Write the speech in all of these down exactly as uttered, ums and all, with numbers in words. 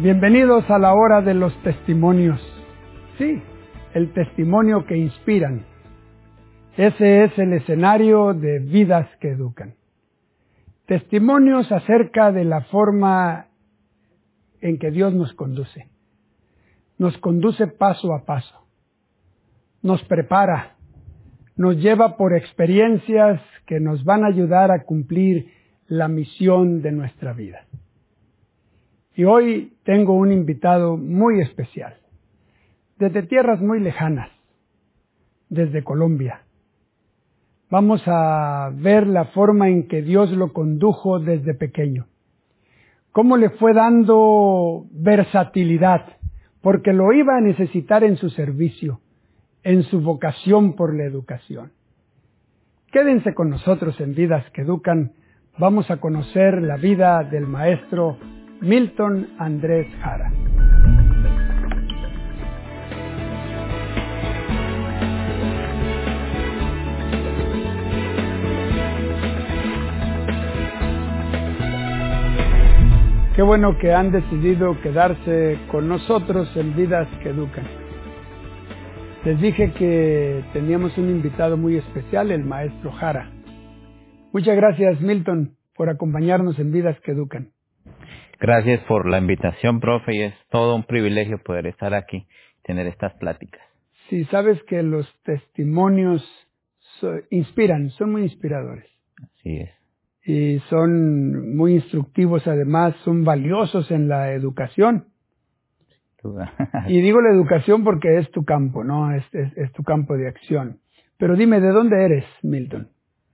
Bienvenidos a la hora de los testimonios. Sí, el testimonio que inspiran. Ese es el escenario de Vidas que Educan. Testimonios acerca de la forma en que Dios nos conduce. Nos conduce paso a paso. Nos prepara. Nos lleva por experiencias que nos van a ayudar a cumplir la misión de nuestra vida. Y hoy tengo un invitado muy especial, desde tierras muy lejanas, desde Colombia. Vamos a ver la forma en que Dios lo condujo desde pequeño, cómo le fue dando versatilidad, porque lo iba a necesitar en su servicio, en su vocación por la educación. Quédense con nosotros en Vidas que Educan. Vamos a conocer la vida del maestro Milton Andrés Jara. Qué bueno que han decidido quedarse con nosotros en Vidas que Educan. Les dije que teníamos un invitado muy especial, el maestro Jara. Muchas gracias, Milton, por acompañarnos en Vidas que Educan. Gracias por la invitación, profe, y es todo un privilegio poder estar aquí, tener estas pláticas. Sí, sabes que los testimonios so, inspiran, son muy inspiradores. Así es. Y son muy instructivos, además, son valiosos en la educación. Y digo la educación porque es tu campo, ¿no? Es, es, es tu campo de acción. Pero dime, ¿de dónde eres, Milton?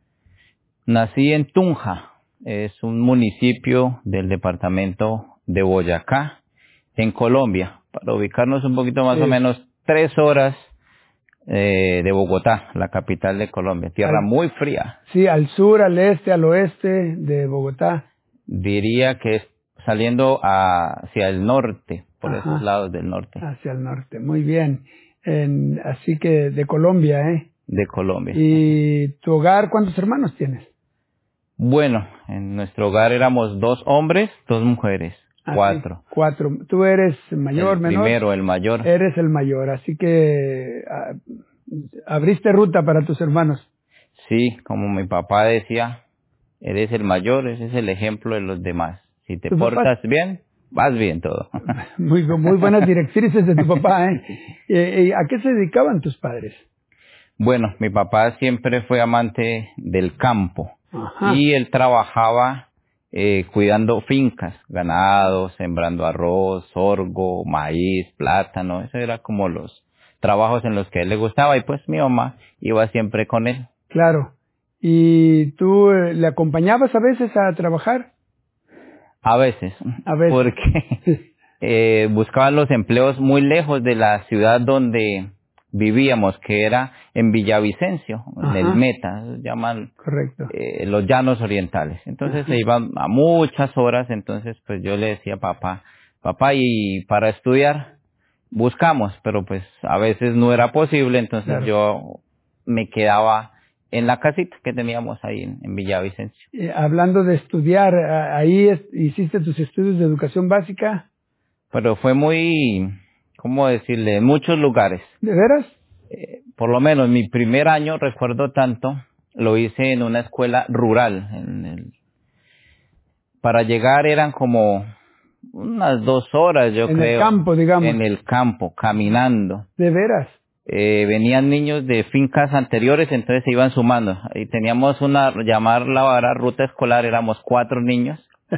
Nací en Tunja. Es un municipio del departamento de Boyacá, en Colombia. Para ubicarnos un poquito más sí. o menos, tres horas eh, de Bogotá, la capital de Colombia. Tierra al, muy fría. Sí, al sur, al este, al oeste de Bogotá. Diría que es saliendo hacia el norte, por Ajá. esos lados del norte. Hacia el norte, muy bien. En, así que de Colombia, ¿eh? De Colombia. ¿Y tu hogar, cuántos hermanos tienes? Bueno, en nuestro hogar éramos dos hombres, dos mujeres, ah, cuatro. Sí, cuatro. ¿Tú eres mayor, el menor? Primero, el mayor. Eres el mayor, así que ah, abriste ruta para tus hermanos. Sí, como mi papá decía, eres el mayor, ese es el ejemplo de los demás. Si te portas papá? bien, vas bien todo. Muy, muy buenas directrices de tu papá, ¿eh? ¿A qué se dedicaban tus padres? Bueno, mi papá siempre fue amante del campo. Ajá. Y él trabajaba eh, cuidando fincas, ganados, sembrando arroz, sorgo, maíz, plátano. Eso era como los trabajos en los que a él le gustaba y pues mi mamá iba siempre con él. Claro. ¿Y tú eh, le acompañabas a veces a trabajar? A veces. A veces. Porque eh, buscaban los empleos muy lejos de la ciudad donde vivíamos, que era en Villavicencio, Ajá. en el Meta, llaman Correcto. Eh, los llanos orientales. Entonces Ajá. se iban a muchas horas, entonces pues yo le decía a papá, papá, y para estudiar buscamos, pero pues a veces no era posible, entonces claro. yo me quedaba en la casita que teníamos ahí en, en Villavicencio. Eh, hablando de estudiar, ¿ahí es, hiciste tus estudios de educación básica? Pero fue muy, ¿cómo decirle? En muchos lugares. ¿De veras? Eh, por lo menos mi primer año, recuerdo tanto, lo hice en una escuela rural. En el, para llegar eran como unas dos horas, yo en creo. En el campo, digamos. En el campo, caminando. ¿De veras? Eh, venían niños de fincas anteriores, entonces se iban sumando. Y teníamos una, llamarla ahora ruta escolar, éramos cuatro niños.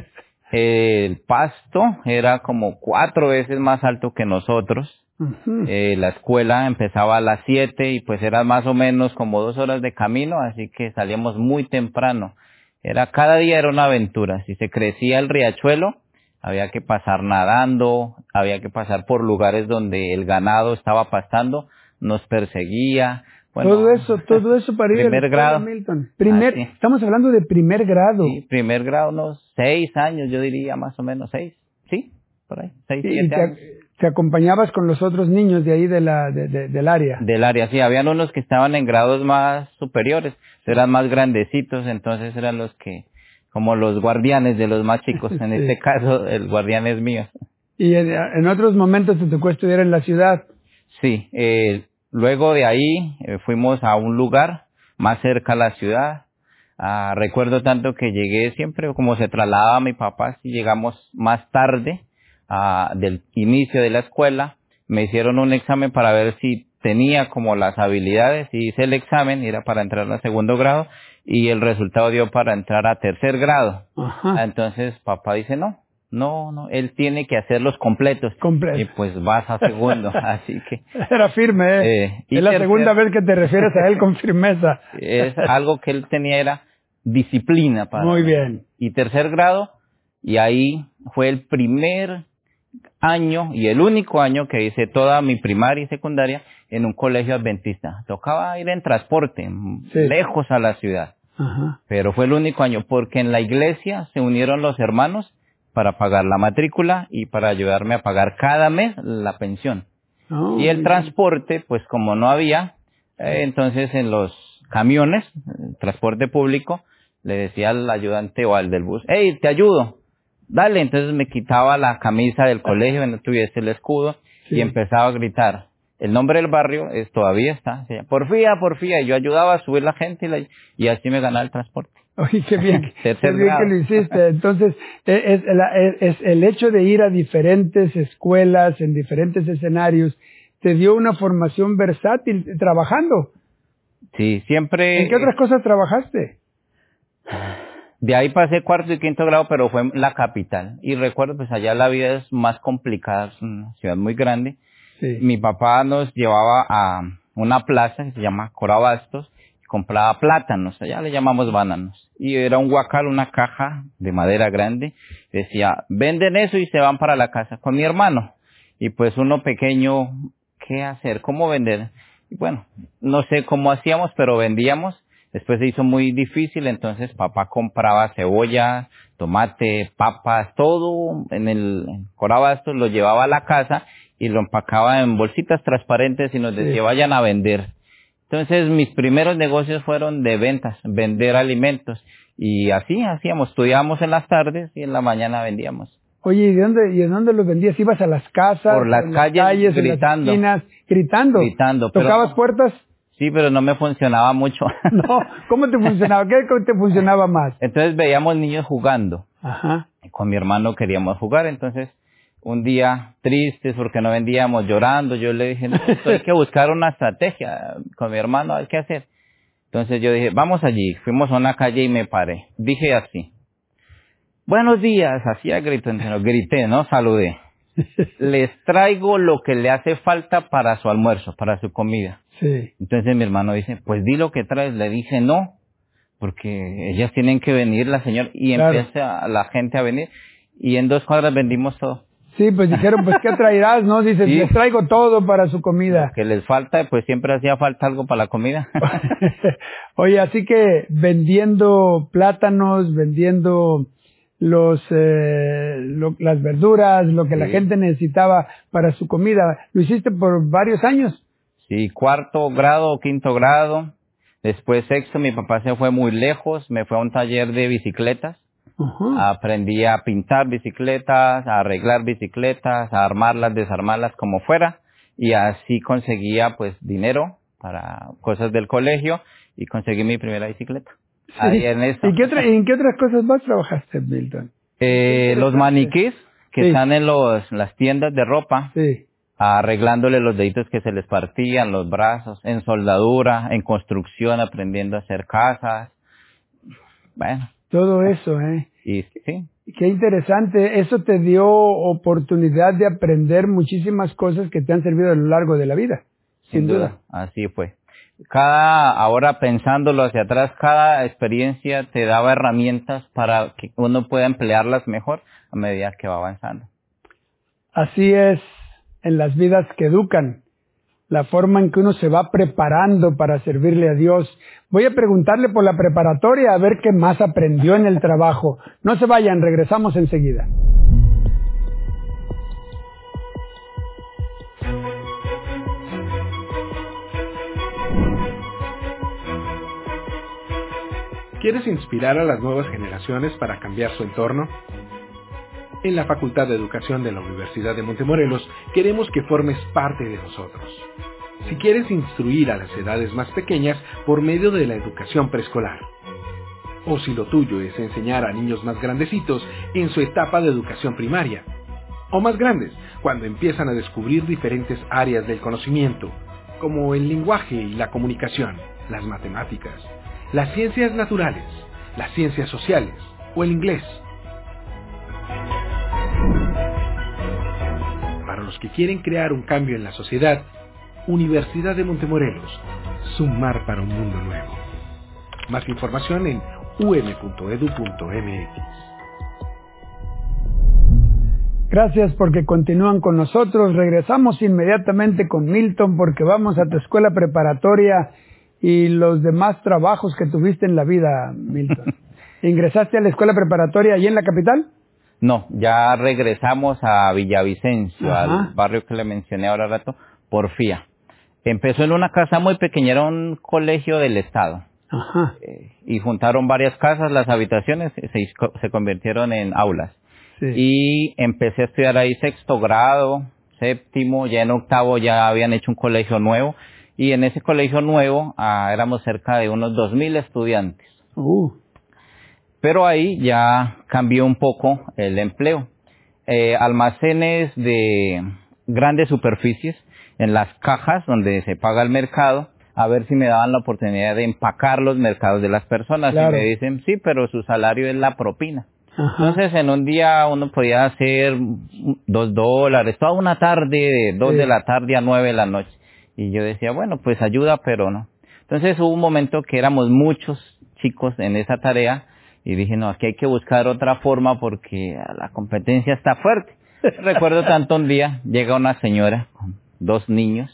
El pasto era como cuatro veces más alto que nosotros. Uh-huh. Eh, la escuela empezaba a las siete y pues era más o menos como dos horas de camino, así que salíamos muy temprano. Era, cada día era una aventura. Si se crecía el riachuelo, había que pasar nadando, había que pasar por lugares donde el ganado estaba pastando, nos perseguía. Bueno, todo eso, todo eso para ir primer a la grado. Milton. Primer, ah, sí. Estamos hablando de primer grado. Sí, primer grado, unos seis años, yo diría más o menos seis, sí, por ahí, seis, y siete te, años. ¿Te acompañabas con los otros niños de ahí de la, de, de, del área? Del área, sí, habían unos que estaban en grados más superiores, eran más grandecitos, entonces eran los que, como los guardianes de los más chicos, en sí. este caso el guardián es mío. ¿Y en, en otros momentos te tocó estudiar en la ciudad? Sí, eh, luego de ahí eh, fuimos a un lugar más cerca a la ciudad. Ah, recuerdo tanto que llegué siempre, como se trasladaba mi papá, si llegamos más tarde ah, del inicio de la escuela, me hicieron un examen para ver si tenía como las habilidades, y hice el examen, era para entrar a segundo grado, y el resultado dio para entrar a tercer grado. Ajá. Entonces papá dice, no, no, no, él tiene que hacerlos completos. Completo. Y pues vas a segundo, así que... Era firme, ¿eh? eh, y Es la tercer- segunda vez que te refieres a él con firmeza. es algo que él tenía, era disciplina para Muy mí. bien. Y tercer grado, y ahí fue el primer año y el único año que hice toda mi primaria y secundaria en un colegio adventista. Tocaba ir en transporte, Sí. lejos a la ciudad, Ajá. pero fue el único año porque en la iglesia se unieron los hermanos para pagar la matrícula y para ayudarme a pagar cada mes la pensión. Oh, Y el muy transporte, pues como no había, eh, entonces en los camiones, el transporte público, le decía al ayudante o al del bus, hey, te ayudo, dale. Entonces me quitaba la camisa del colegio, no tuviese el escudo, Sí. y empezaba a gritar. El nombre del barrio es, todavía está, se llama Porfía, Porfía, y yo ayudaba a subir la gente y, la- y así me ganaba el transporte. Oye, qué bien, qué Tercer bien que grado. lo hiciste. Entonces, es, es la- es- es el hecho de ir a diferentes escuelas, en diferentes escenarios, te dio una formación versátil trabajando. Sí, siempre... ¿En qué otras cosas trabajaste? De ahí pasé cuarto y quinto grado, pero fue en la capital. Y recuerdo, pues allá la vida es más complicada, es una ciudad muy grande. Sí. Mi papá nos llevaba a una plaza que se llama Corabastos, y compraba plátanos, allá le llamamos bananos. Y era un guacal, una caja de madera grande. Decía, venden eso y se van para la casa con mi hermano. Y pues uno pequeño, ¿qué hacer? ¿Cómo vender? Y bueno, no sé cómo hacíamos, pero vendíamos. Después se hizo muy difícil, entonces papá compraba cebolla, tomate, papas, todo en el Corabastos, lo llevaba a la casa y lo empacaba en bolsitas transparentes y nos decía, Sí. vayan a vender. Entonces mis primeros negocios fueron de ventas, vender alimentos. Y así hacíamos, estudiábamos en las tardes y en la mañana vendíamos. Oye, ¿y de dónde, y de dónde los vendías? ¿Ibas a las casas, Por las en calles, las calles, gritando. en las esquinas, gritando? Gritando, pero ¿Tocabas no. puertas? Sí, pero no me funcionaba mucho. No. ¿Cómo te funcionaba? ¿Qué te funcionaba más? Entonces veíamos niños jugando. Ajá. Con mi hermano queríamos jugar, entonces un día tristes porque no vendíamos, llorando, yo le dije, no, esto hay que buscar una estrategia con mi hermano, hay que hacer. Entonces yo dije, vamos allí, fuimos a una calle y me paré. Dije así, buenos días, hacía grito, entonces, grité, ¿no? Saludé. Les traigo lo que le hace falta para su almuerzo, para su comida. Sí. Entonces mi hermano dice, pues di lo que traes. Le dije, no, porque ellas tienen que venir, la señora, y Claro. empieza la gente a venir, y en dos cuadras vendimos todo. Sí, pues dijeron, pues, ¿qué traerás? No, dices, Sí. les traigo todo para su comida. Lo que les falta, pues siempre hacía falta algo para la comida. Oye, así que vendiendo plátanos, vendiendo los eh, lo- las verduras, lo que la Sí. gente necesitaba para su comida, ¿lo hiciste por varios años? Sí, cuarto grado, quinto grado, después sexto, mi papá se fue muy lejos, me fue a un taller de bicicletas. Ajá. Aprendí a pintar bicicletas, a arreglar bicicletas, a armarlas, desarmarlas como fuera, y así conseguía pues dinero para cosas del colegio y conseguí mi primera bicicleta. Ahí Sí. en eso. ¿Y qué otra- en qué otras cosas más trabajaste, Milton? Eh, los maniquís que Sí. están en los, las tiendas de ropa, Sí. arreglándole los deditos que se les partían, los brazos, en soldadura, en construcción, aprendiendo a hacer casas. Bueno, Todo eso, ¿eh? y sí, Qué interesante. Eso te dio oportunidad de aprender muchísimas cosas que te han servido a lo largo de la vida. sin duda, así fue. Cada, ahora pensándolo hacia atrás, cada experiencia te daba herramientas para que uno pueda emplearlas mejor a medida que va avanzando. Así es en las vidas que educan, la forma en que uno se va preparando para servirle a Dios. Voy a preguntarle por la preparatoria a ver qué más aprendió en el trabajo. No se vayan, regresamos enseguida. ¿Quieres inspirar a las nuevas generaciones para cambiar su entorno? En la Facultad de Educación de la Universidad de Montemorelos queremos que formes parte de nosotros. Si quieres instruir a las edades más pequeñas por medio de la educación preescolar, o si lo tuyo es enseñar a niños más grandecitos en su etapa de educación primaria, o más grandes, cuando empiezan a descubrir diferentes áreas del conocimiento, como el lenguaje y la comunicación, las matemáticas, las ciencias naturales, las ciencias sociales o el inglés. Para los que quieren crear un cambio en la sociedad, Universidad de Montemorelos, sumar para un mundo nuevo. Más información en u m punto e d u punto m x. Gracias porque continúan con nosotros. Regresamos inmediatamente con Milton porque vamos a tu escuela preparatoria y los demás trabajos que tuviste en la vida, Milton. ¿Ingresaste a la escuela preparatoria allí en la capital? No, ya regresamos a Villavicencio, Ajá. al barrio que le mencioné ahora rato, Porfía. Empezó en una casa muy pequeña, era un colegio del Estado. Ajá. Eh, y juntaron varias casas, las habitaciones se, se convirtieron en aulas. Sí. Y empecé a estudiar ahí sexto grado, séptimo, ya en octavo ya habían hecho un colegio nuevo. Y en ese colegio nuevo ah, éramos cerca de unos dos mil estudiantes. Uh. Pero ahí ya cambió un poco el empleo. Eh, almacenes de grandes superficies, en las cajas donde se paga el mercado, a ver si me daban la oportunidad de empacar los mercados de las personas. Claro. Y me dicen, sí, pero su salario es la propina. Ajá. Entonces, en un día uno podía hacer dos dólares, toda una tarde, de dos Sí. de la tarde a nueve de la noche. Y yo decía, bueno, pues ayuda, pero no. Entonces hubo un momento que éramos muchos chicos en esa tarea y dije, no, aquí hay que buscar otra forma porque la competencia está fuerte. Recuerdo tanto un día, llega una señora con dos niños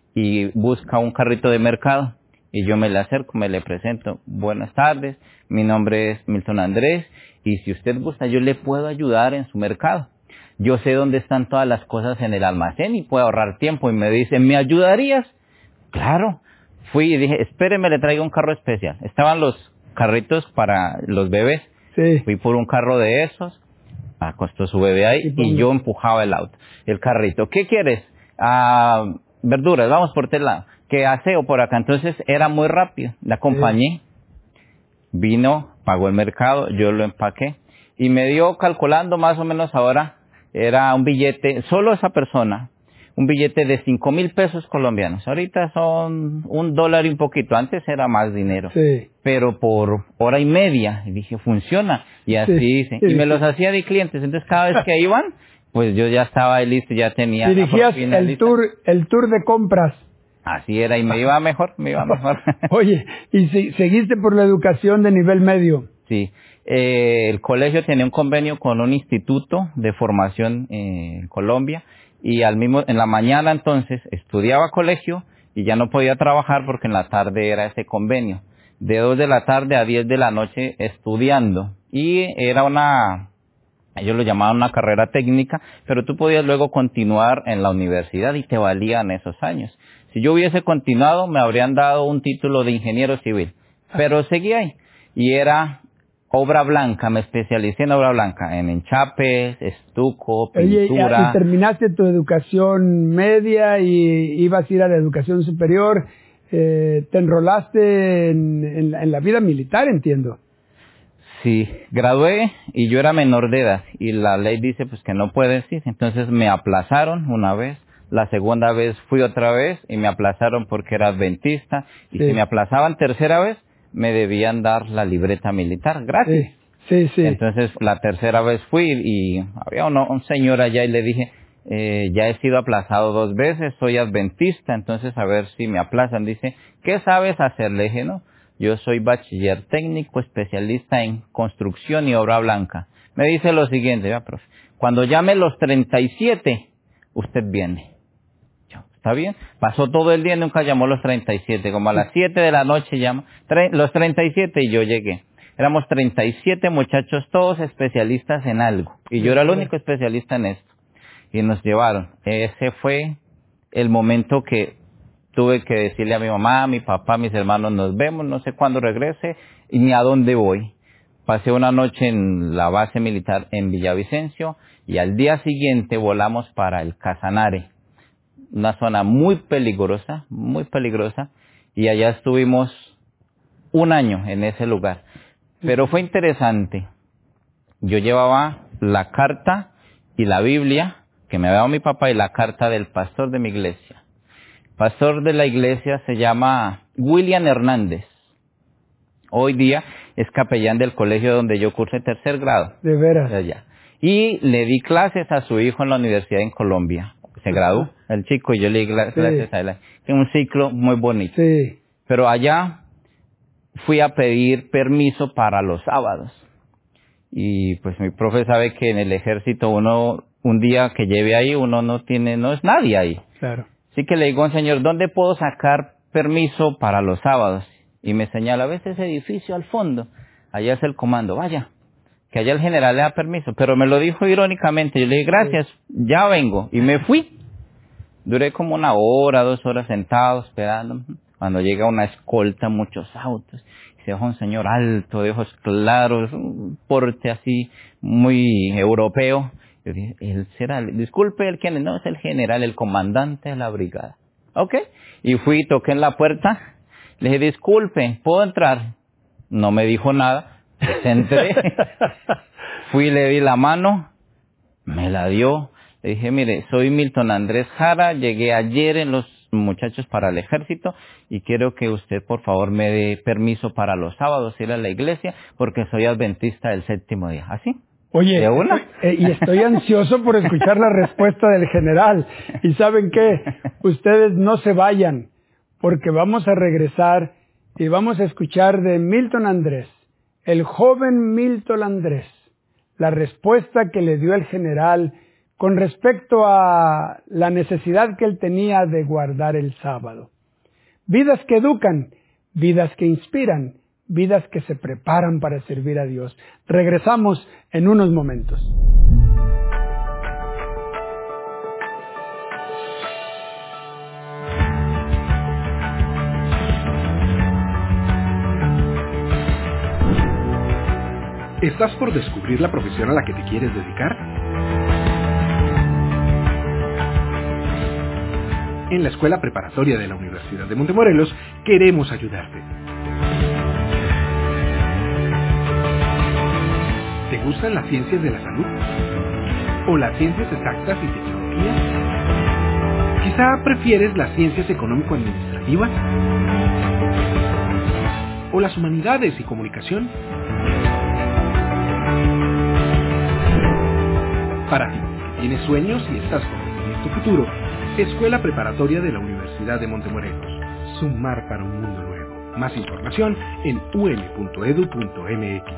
y busca un carrito de mercado y yo me le acerco, me le presento. Buenas tardes, mi nombre es Milton Andrés y si usted gusta yo le puedo ayudar en su mercado. Yo sé dónde están todas las cosas en el almacén y puedo ahorrar tiempo. Y me dice, ¿me ayudarías? Claro. Fui y dije, espéreme, le traigo un carro especial. Estaban los carritos para los bebés. Sí. Fui por un carro de esos, acostó su bebé ahí y, y yo empujaba el auto, el carrito. ¿Qué quieres? Ah, verduras, vamos por este lado. ¿Qué aseo por acá? Entonces era muy rápido. La acompañé. Sí. Vino, pagó el mercado, yo lo empaqué y me dio calculando más o menos ahora. Era un billete, solo esa persona, un billete de cinco mil pesos colombianos. Ahorita son un dólar y un poquito, antes era más dinero. Sí. Pero por hora y media, y dije, funciona. Y así Sí. hice. Y me los hacía de clientes. Entonces cada vez que iban, pues yo ya estaba ahí listo, ya tenía. Dirigías el lista. tour, el tour de compras. Así era, y me iba mejor, me iba mejor. Oye, ¿y si, seguiste por la educación de nivel medio? Sí. Eh, el colegio tenía un convenio con un instituto de formación eh, en Colombia y al mismo en la mañana entonces estudiaba colegio y ya no podía trabajar porque en la tarde era ese convenio. De dos de la tarde a diez de la noche estudiando y era una, ellos lo llamaban una carrera técnica, pero tú podías luego continuar en la universidad y te valían esos años. Si yo hubiese continuado me habrían dado un título de ingeniero civil, pero seguí ahí y era obra blanca, me especialicé en obra blanca, en enchapes, estuco, pintura. Oye, y terminaste tu educación media y ibas a ir a la educación superior, eh, te enrolaste en, en, la, en la vida militar, entiendo. Sí, gradué y yo era menor de edad y la ley dice pues que no puedes ir, entonces me aplazaron una vez, la segunda vez fui otra vez y me aplazaron porque era adventista y sí. Si me aplazaban tercera vez me debían dar la libreta militar gratis. Sí, sí, sí. Entonces la tercera vez fui y había uno, un señor allá y le dije, eh, ya he sido aplazado dos veces, soy adventista, entonces a ver si me aplazan. Dice, ¿qué sabes hacer? Le dije, no, yo soy bachiller técnico, especialista en construcción y obra blanca. Me dice lo siguiente, ya, profe, cuando llame los treinta y siete, usted viene. ¿Está bien? Pasó todo el día y nunca llamó los treinta y siete. Como a las siete de la noche llama los treinta y siete y yo llegué. Éramos treinta y siete muchachos, todos especialistas en algo. Y yo era el único especialista en esto. Y nos llevaron. Ese fue el momento que tuve que decirle a mi mamá, a mi papá, a mis hermanos, nos vemos, no sé cuándo regrese y ni a dónde voy. pasé una noche en la base militar en Villavicencio y al día siguiente volamos para el Casanare, una zona muy peligrosa, muy peligrosa, y allá estuvimos un año en ese lugar. Pero fue interesante. Yo llevaba la carta y la Biblia que me había dado mi papá y la carta del pastor de mi iglesia. El pastor de la iglesia se llama William Hernández. Hoy día es capellán del colegio donde yo cursé tercer grado. De veras. De allá. Y le di clases a su hijo en la universidad en Colombia. Se graduó el chico y yo le di clases sí. a él. En un ciclo muy bonito. Sí. Pero allá fui a pedir permiso para los sábados. Y pues mi profe sabe que en el ejército uno, un día que lleve ahí, uno no tiene, no es nadie ahí. Claro. Así que le digo al señor, ¿dónde puedo sacar permiso para los sábados? Y me señala, ¿ves ese edificio al fondo? Allá es el comando, vaya, que allá el general le da permiso. Pero me lo dijo irónicamente, yo le dije, gracias, sí. ya vengo. Y me fui. Duré como una hora, dos horas sentado, esperando. Cuando llega una escolta, muchos autos. Se baja un señor alto, de ojos claros, un porte así muy europeo. Yo dije, él será, disculpe, ¿el quién es? No, es el general, el comandante de la brigada. Ok. Y fui, toqué en la puerta, le dije, disculpe, ¿puedo entrar? No me dijo nada, pues entré. Fui, le di la mano, me la dio. Le dije, mire, soy Milton Andrés Jara, llegué ayer en los muchachos para el ejército y quiero que usted por favor me dé permiso para los sábados ir a la iglesia porque soy adventista del séptimo día. ¿Así? Oye, ¿de una? Eh, y estoy ansioso por escuchar la respuesta del general. Y ¿saben qué? Ustedes no se vayan porque vamos a regresar y vamos a escuchar de Milton Andrés, el joven Milton Andrés, la respuesta que le dio el general con respecto a la necesidad que él tenía de guardar el sábado. Vidas que educan, vidas que inspiran, vidas que se preparan para servir a Dios. Regresamos en unos momentos. ¿Estás por descubrir la profesión a la que te quieres dedicar? En la Escuela Preparatoria de la Universidad de Montemorelos queremos ayudarte. ¿Te gustan las ciencias de la salud? ¿O las ciencias exactas y tecnologías? ¿Quizá prefieres las ciencias económico-administrativas? ¿O las humanidades y comunicación? Para ti, que tienes sueños y estás por definir tu futuro, Escuela Preparatoria de la Universidad de Montemorelos. Sumar para un mundo nuevo. Más información en u m punto e d u punto m x.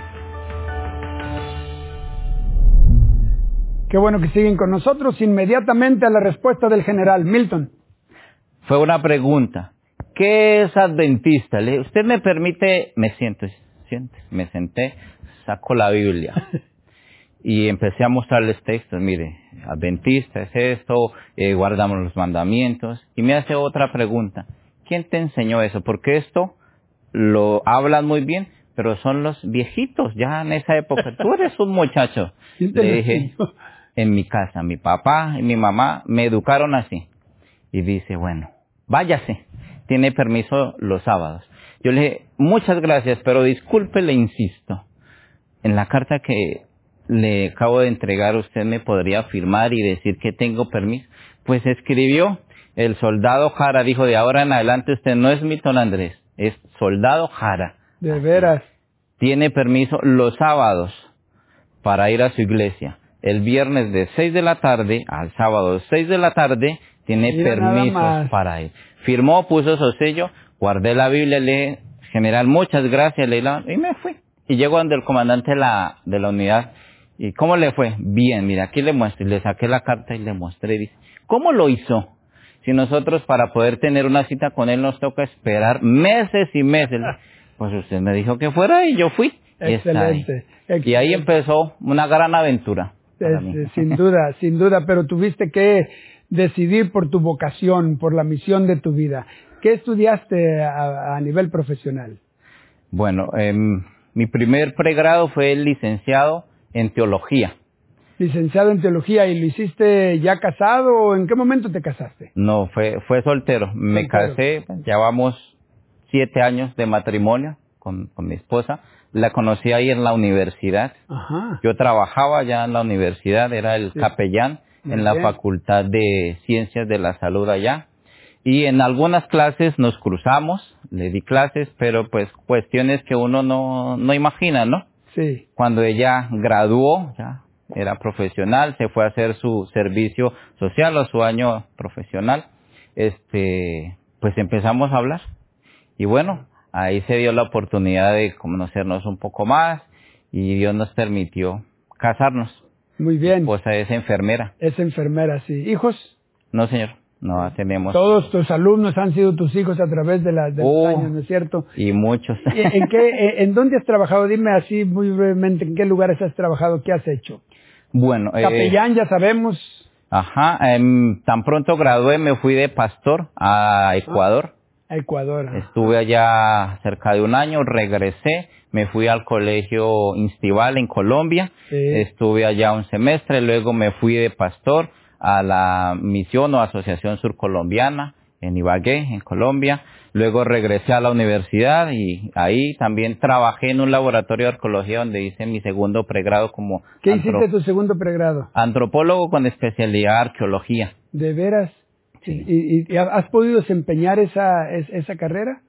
Qué bueno que siguen con nosotros. Inmediatamente a la respuesta del general. Milton. Fue una pregunta. ¿Qué es adventista? Le dije, ¿usted me permite? Me siento, siente. Me senté, saco la Biblia. Y empecé a mostrarles textos, mire, adventista es esto, eh, guardamos los mandamientos. Y me hace otra pregunta, ¿quién te enseñó eso? Porque esto lo hablan muy bien, pero son los viejitos ya en esa época. Tú eres un muchacho. Le dije, en mi casa, mi papá y mi mamá me educaron así. Y dice, bueno, váyase, tiene permiso los sábados. Yo le dije, muchas gracias, pero disculpe, le insisto. En la carta que le acabo de entregar, usted me podría firmar y decir que tengo permiso. Pues escribió, el soldado Jara dijo, de ahora en adelante usted no es Milton Andrés, es soldado Jara. De veras. Tiene permiso los sábados para ir a su iglesia. El viernes de seis de la tarde al sábado seis de la tarde tiene Mira, permisos para ir. Firmó, puso su sello, guardé la Biblia, le general, muchas gracias, le y me fui. Y llego donde el comandante de la, de la unidad. ¿Y cómo le fue? Bien, mira, aquí le muestro. Y le saqué la carta y le mostré. Y dice, ¿cómo lo hizo? Si nosotros para poder tener una cita con él nos toca esperar meses y meses. Pues usted me dijo que fuera y yo fui. Y Excelente, excelente. Y ahí empezó una gran aventura. Es, sin duda, sin duda. Pero tuviste que decidir por tu vocación, por la misión de tu vida. ¿Qué estudiaste a, a nivel profesional? Bueno, eh, Mi primer pregrado fue el licenciado en teología. Licenciado en teología, ¿y lo hiciste ya casado o en qué momento te casaste? No, fue fue soltero. Me Soltero. casé, llevamos siete años de matrimonio con, con mi esposa. La conocí ahí en la universidad. Ajá. Yo trabajaba ya en la universidad, era el Sí. capellán Muy en la bien. Facultad de Ciencias de la Salud allá. Y en algunas clases nos cruzamos, le di clases, pero pues cuestiones que uno no, no imagina, ¿no? Sí. Cuando ella graduó, ya era profesional, se fue a hacer su servicio social o su año profesional, este, pues empezamos a hablar. Y bueno, ahí se dio la oportunidad de conocernos un poco más y Dios nos permitió casarnos. Muy bien. Pues es enfermera. Es enfermera, sí. ¿Hijos? No, señor, no tenemos. Todos tus alumnos han sido tus hijos a través de, la, de los Oh, años, ¿no es cierto? Y muchos. ¿Y ¿En, qué, ¿En dónde has trabajado? Dime así muy brevemente, ¿en qué lugares has trabajado? ¿Qué has hecho? Bueno, eh, Capellán, ya sabemos. Ajá, em, tan pronto gradué me fui de pastor a Ecuador. A Ecuador. ah. Estuve allá cerca de un año, regresé, me fui al colegio Instival en Colombia, Sí. estuve allá un semestre, luego me fui de pastor a la misión o asociación surcolombiana en Ibagué, en Colombia, luego regresé a la universidad y ahí también trabajé en un laboratorio de arqueología donde hice mi segundo pregrado como ¿Qué antro- hiciste tu segundo pregrado? antropólogo con especialidad arqueología. ¿De veras? Sí. ¿Y, y- y has podido desempeñar esa, es- esa carrera?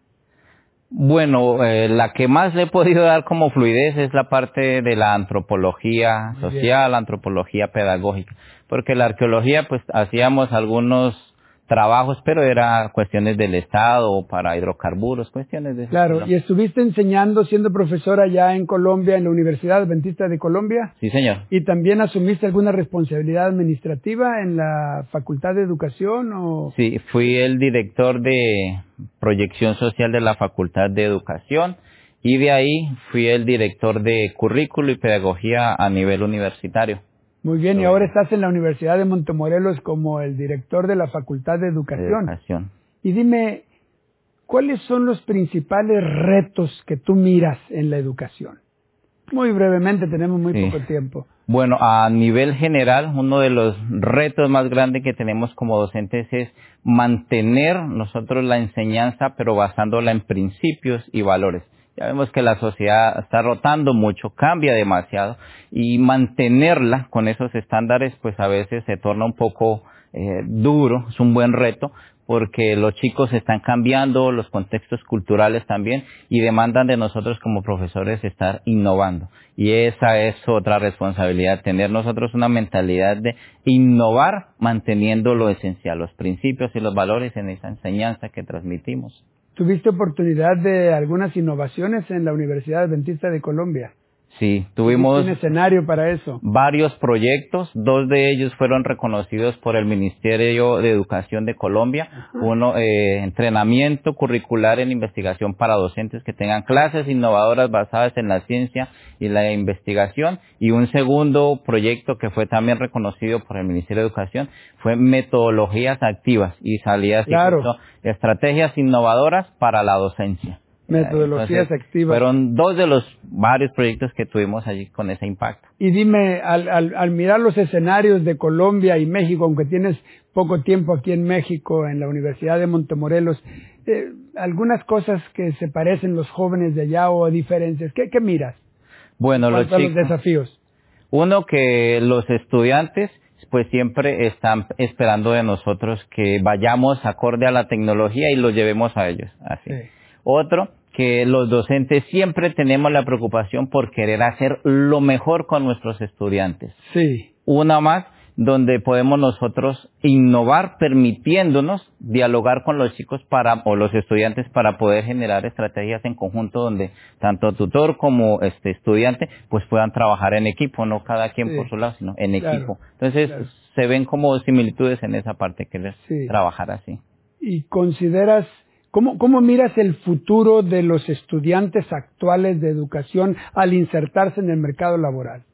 Bueno, eh, la que más le he podido dar como fluidez es la parte de la antropología Muy social, antropología pedagógica, porque la arqueología pues hacíamos algunos trabajos, pero era cuestiones del Estado o para hidrocarburos, cuestiones de ese Claro, estilo. ¿y estuviste enseñando, siendo profesora allá en Colombia, en la Universidad Adventista de Colombia? Sí, señor. ¿Y también asumiste alguna responsabilidad administrativa en la Facultad de Educación? O... Sí, fui el director de proyección social de la Facultad de Educación y de ahí fui el director de currículo y pedagogía a nivel universitario. Muy bien, y Sí. ahora estás en la Universidad de Montemorelos como el director de la Facultad de Educación. Educación. Y dime, ¿cuáles son los principales retos que tú miras en la educación? Muy brevemente, tenemos muy Sí. poco tiempo. Bueno, a nivel general, uno de los retos más grandes que tenemos como docentes es mantener nosotros la enseñanza, pero basándola en principios y valores. Ya vemos que la sociedad está rotando mucho, cambia demasiado, y mantenerla con esos estándares, pues a veces se torna un poco eh, duro, es un buen reto, porque los chicos están cambiando, los contextos culturales también, y demandan de nosotros como profesores estar innovando. Y esa es otra responsabilidad, tener nosotros una mentalidad de innovar manteniendo lo esencial, los principios y los valores en esa enseñanza que transmitimos. ¿Tuviste oportunidad de algunas innovaciones en la Universidad Adventista de Colombia? Sí, tuvimos un escenario para eso. varios proyectos, dos de ellos fueron reconocidos por el Ministerio de Educación de Colombia. Ajá. Uno, eh, entrenamiento curricular en investigación para docentes que tengan clases innovadoras basadas en la ciencia y la investigación, y un segundo proyecto que fue también reconocido por el Ministerio de Educación fue metodologías activas y salidas Claro. y estrategias innovadoras para la docencia. Metodologías Entonces, activas. fueron dos de los varios proyectos que tuvimos allí con ese impacto. Y dime, al, al, al mirar los escenarios de Colombia y México, aunque tienes poco tiempo aquí en México, en la Universidad de Montemorelos, eh, algunas cosas que se parecen los jóvenes de allá o diferencias, ¿qué, qué miras? Bueno, en los cuanto a los chicos, desafíos. uno, que los estudiantes pues siempre están esperando de nosotros que vayamos acorde a la tecnología y lo llevemos a ellos, así. Sí. Otro, que los docentes siempre tenemos la preocupación por querer hacer lo mejor con nuestros estudiantes. Sí. Una más, donde podemos nosotros innovar permitiéndonos dialogar con los chicos para o los estudiantes para poder generar estrategias en conjunto donde tanto tutor como este estudiante pues puedan trabajar en equipo, no cada quien Sí. por su lado, sino en Claro, equipo. Entonces claro. se ven como similitudes en esa parte, que es Sí. trabajar así. ¿Y consideras, cómo, cómo miras el futuro de los estudiantes actuales de educación al insertarse en el mercado laboral?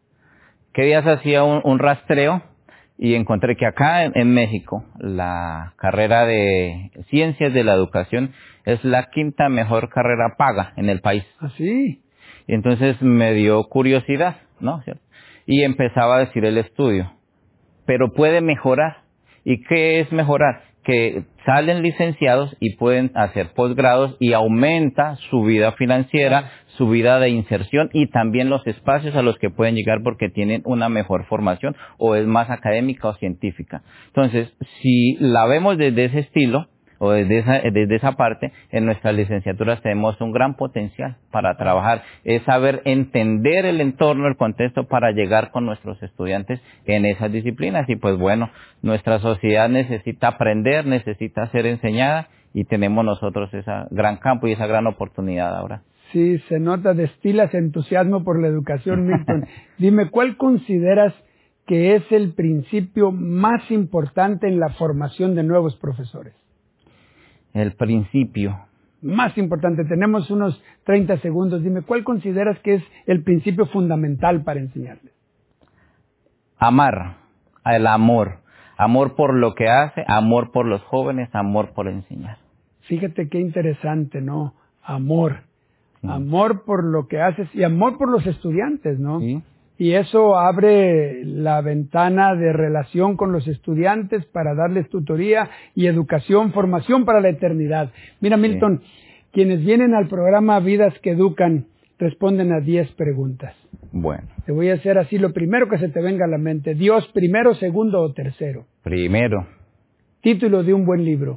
¿Qué días hacía un, un rastreo y encontré que acá en, en México la carrera de Ciencias de la Educación es la quinta mejor carrera paga en el país? ¿Así? Y entonces me dio curiosidad, ¿no? Y empezaba a decir el estudio. Pero puede mejorar. ¿Y qué es mejorar? Que salen licenciados y pueden hacer posgrados y aumenta su vida financiera, su vida de inserción y también los espacios a los que pueden llegar porque tienen una mejor formación o es más académica o científica. Entonces, si la vemos desde ese estilo o desde esa, desde esa parte, en nuestras licenciaturas tenemos un gran potencial para trabajar. Es saber entender el entorno, el contexto para llegar con nuestros estudiantes en esas disciplinas. Y pues bueno, nuestra sociedad necesita aprender, necesita ser enseñada y tenemos nosotros ese gran campo y esa gran oportunidad ahora. Sí, se nota, destilas entusiasmo por la educación, Milton. Dime, ¿cuál consideras que es el principio más importante en la formación de nuevos profesores? El principio. Más importante, tenemos unos treinta segundos. Dime, ¿cuál consideras que es el principio fundamental para enseñarles? Amar, el amor. Amor por lo que hace, amor por los jóvenes, amor por enseñar. Fíjate qué interesante, ¿no? Amor. Sí. Amor por lo que haces y amor por los estudiantes, ¿no? Sí. Y eso abre la ventana de relación con los estudiantes para darles tutoría y educación, formación para la eternidad. Mira, Milton, sí. Quienes vienen al programa Vidas que Educan responden a diez preguntas. Bueno. Te voy a hacer así lo primero que se te venga a la mente. Dios, primero, segundo o tercero. Primero. Título de un buen libro.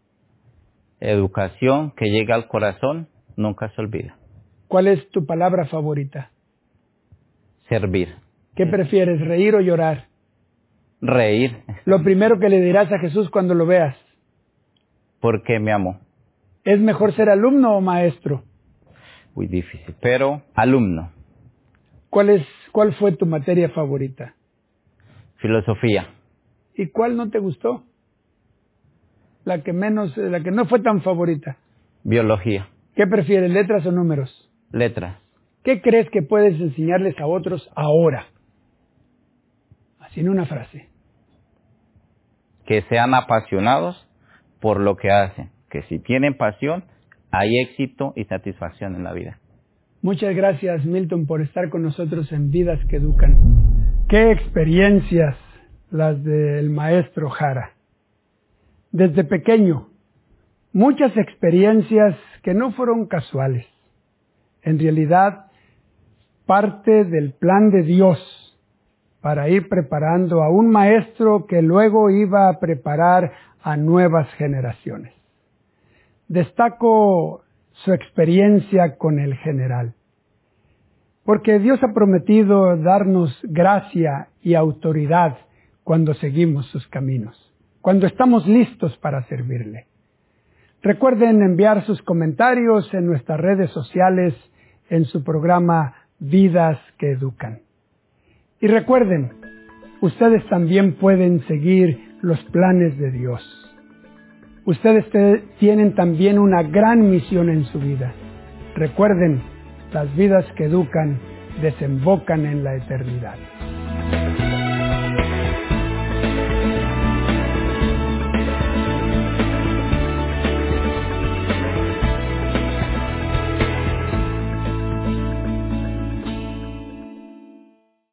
Educación que llega al corazón, nunca se olvida. ¿Cuál es tu palabra favorita? Servir. ¿Qué prefieres, reír o llorar? Reír. Lo primero que le dirás a Jesús cuando lo veas. Porque me amó. ¿Es mejor ser alumno o maestro? Muy difícil, pero alumno. ¿Cuál es, cuál fue tu materia favorita? Filosofía. ¿Y cuál no te gustó? La que menos, la que no fue tan favorita. Biología. ¿Qué prefieres, letras o números? Letras. ¿Qué crees que puedes enseñarles a otros ahora? Así en una frase. Que sean apasionados por lo que hacen. Que si tienen pasión, hay éxito y satisfacción en la vida. Muchas gracias, Milton, por estar con nosotros en Vidas que Educan. Qué experiencias las del maestro Jara. Desde pequeño, muchas experiencias que no fueron casuales. En realidad, parte del plan de Dios para ir preparando a un maestro que luego iba a preparar a nuevas generaciones. Destaco su experiencia con el general, porque Dios ha prometido darnos gracia y autoridad cuando seguimos sus caminos, cuando estamos listos para servirle. Recuerden enviar sus comentarios en nuestras redes sociales en su programa Vidas que Educan. Y recuerden, ustedes también pueden seguir los planes de Dios. Ustedes te, tienen también una gran misión en su vida. Recuerden, las vidas que educan desembocan en la eternidad.